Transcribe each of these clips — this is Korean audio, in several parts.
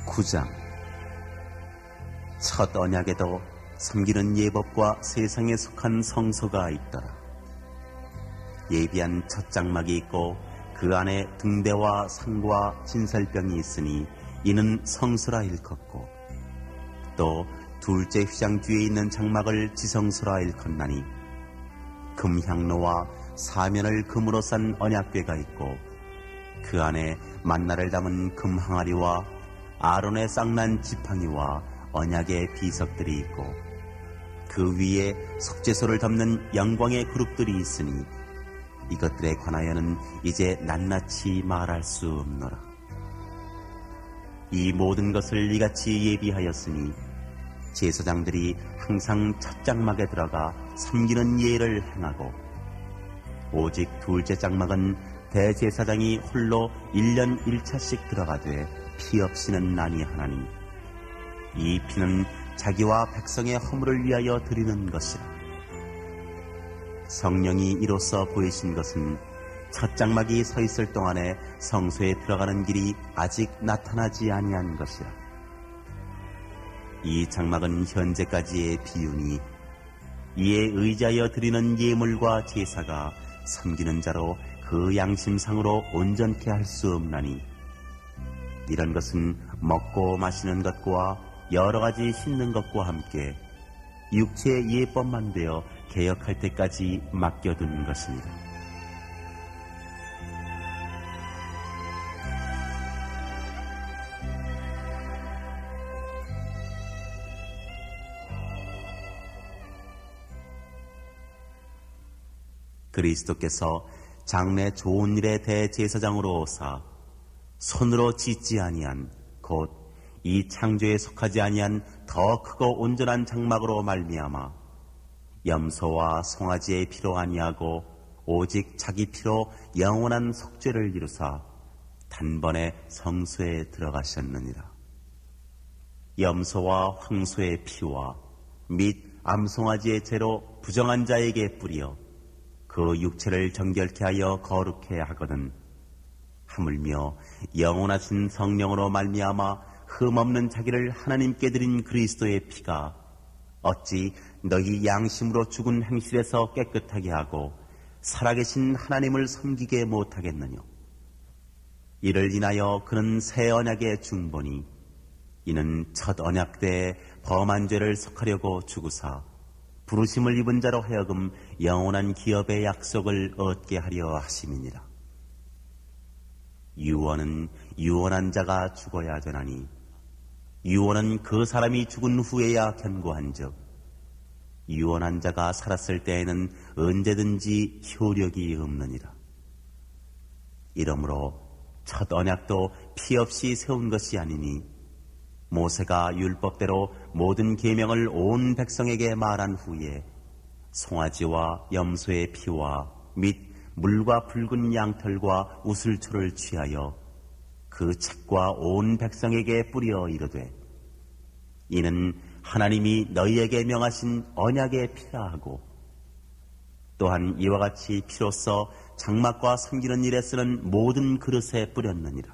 9장. 첫 언약에도 섬기는 예법과 세상에 속한 성소가 있더라. 예비한 첫 장막이 있고 그 안에 등대와 상과 진설병이 있으니 이는 성소라 일컫고, 또 둘째 휘장 뒤에 있는 장막을 지성소라 일컫나니, 금향로와 사면을 금으로 싼 언약궤가 있고 그 안에 만나를 담은 금항아리와 아론의 쌍난 지팡이와 언약의 비석들이 있고, 그 위에 속죄소를 덮는 영광의 그룹들이 있으니 이것들에 관하여는 이제 낱낱이 말할 수 없노라. 이 모든 것을 이같이 예비하였으니 제사장들이 항상 첫 장막에 들어가 섬기는 예를 행하고, 오직 둘째 장막은 대제사장이 홀로 1년 1차씩 들어가되 피 없이는 아니하나니, 이 피는 자기와 백성의 허물을 위하여 드리는 것이라. 성령이 이로써 보이신 것은 첫 장막이 서 있을 동안에 성소에 들어가는 길이 아직 나타나지 아니한 것이라. 이 장막은 현재까지의 비유니, 이에 의지하여 드리는 예물과 제사가 섬기는 자로 그 양심상으로 온전케 할 수 없나니, 이런 것은 먹고 마시는 것과 여러 가지 씻는 것과 함께 육체의 예법만 되어 개혁할 때까지 맡겨둔 것입니다. 그리스도께서 장래 좋은 일의 대제사장으로 오사 손으로 짓지 아니한, 곧 이 창조에 속하지 아니한 더 크고 온전한 장막으로 말미암아 염소와 송아지의 피로 아니하고 오직 자기 피로 영원한 속죄를 이루사 단번에 성소에 들어가셨느니라. 염소와 황소의 피와 및 암송아지의 죄로 부정한 자에게 뿌려 그 육체를 정결케 하여 거룩해 하거든, 하물며 영원하신 성령으로 말미암아 흠없는 자기를 하나님께 드린 그리스도의 피가 어찌 너희 양심으로 죽은 행실에서 깨끗하게 하고 살아계신 하나님을 섬기게 못하겠느냐. 이를 인하여 그는 새 언약의 중보니, 이는 첫 언약 때에 범한 죄를 속하려고 죽으사 부르심을 입은 자로 하여금 영원한 기업의 약속을 얻게 하려 하심이니라. 유언은 유언한 자가 죽어야 되나니, 유언은 그 사람이 죽은 후에야 견고한즉 유언한 자가 살았을 때에는 언제든지 효력이 없느니라. 이러므로 첫 언약도 피 없이 세운 것이 아니니, 모세가 율법대로 모든 계명을 온 백성에게 말한 후에 송아지와 염소의 피와 및 물과 붉은 양털과 우슬초를 취하여 그 책과 온 백성에게 뿌려 이르되, 이는 하나님이 너희에게 명하신 언약의 피라 하고, 또한 이와 같이 피로써 장막과 섬기는 일에 쓰는 모든 그릇에 뿌렸느니라.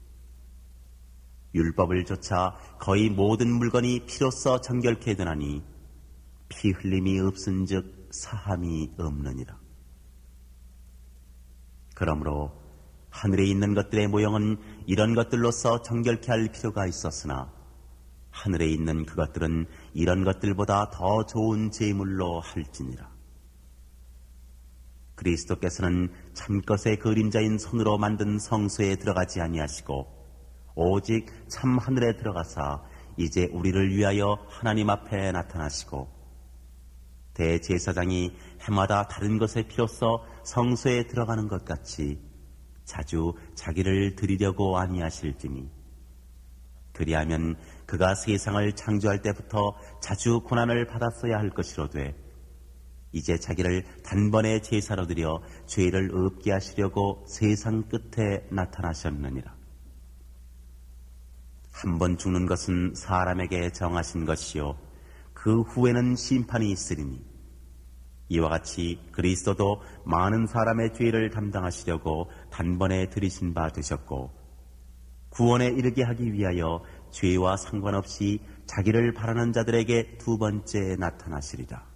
율법을 좇아 거의 모든 물건이 피로써 정결케 되나니 피 흘림이 없은즉 사함이 없느니라. 그러므로 하늘에 있는 것들의 모형은 이런 것들로서 정결케 할 필요가 있었으나, 하늘에 있는 그것들은 이런 것들보다 더 좋은 제물로 할지니라. 그리스도께서는 참것의 그림자인 손으로 만든 성소에 들어가지 아니하시고 오직 참 하늘에 들어가사 이제 우리를 위하여 하나님 앞에 나타나시고, 대제사장이 해마다 다른 것의 피로써 성소에 들어가는 것 같이 자주 자기를 드리려고 아니하실지니, 그리하면 그가 세상을 창조할 때부터 자주 고난을 받았어야 할 것이로되 이제 자기를 단번에 제사로 드려 죄를 없게 하시려고 세상 끝에 나타나셨느니라. 한 번 죽는 것은 사람에게 정하신 것이요 그 후에는 심판이 있으리니, 이와 같이 그리스도도 많은 사람의 죄를 담당하시려고 단번에 들이신 바 되셨고, 구원에 이르게 하기 위하여 죄와 상관없이 자기를 바라는 자들에게 두 번째 나타나시리라.